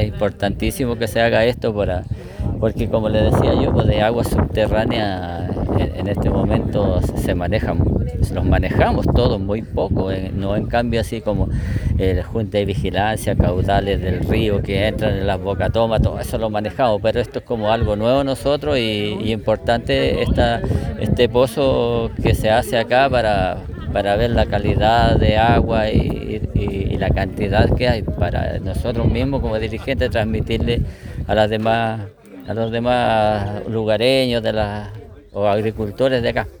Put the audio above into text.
Es importantísimo que se haga esto porque como le decía yo, pues de agua subterránea en este momento se manejan, los manejamos todos muy poco, no en cambio así como el Junta de Vigilancia, caudales del río que entran en las bocatomas, todo eso lo manejamos, pero esto es como algo nuevo nosotros y importante este pozo que se hace acá para ver la calidad de agua y la cantidad que hay para nosotros mismos como dirigentes transmitirle a los demás lugareños o agricultores de acá.